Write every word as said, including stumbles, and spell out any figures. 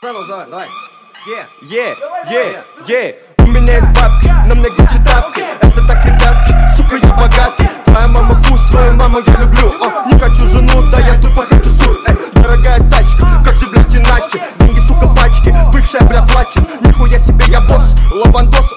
давай, давай. Е, е, е. У меня есть бабки, на мне Гуччи тапки. Это так, ребятки, сука, я богатый. Твоя мама фу, свою маму я люблю. О, не хочу жену, да я тупо хочу сур. Эй, дорогая тачка, как же, блядь, иначе? Деньги, сука, пачки, бывшая, бля, плачет. Нихуя себе, я босс, лавандос.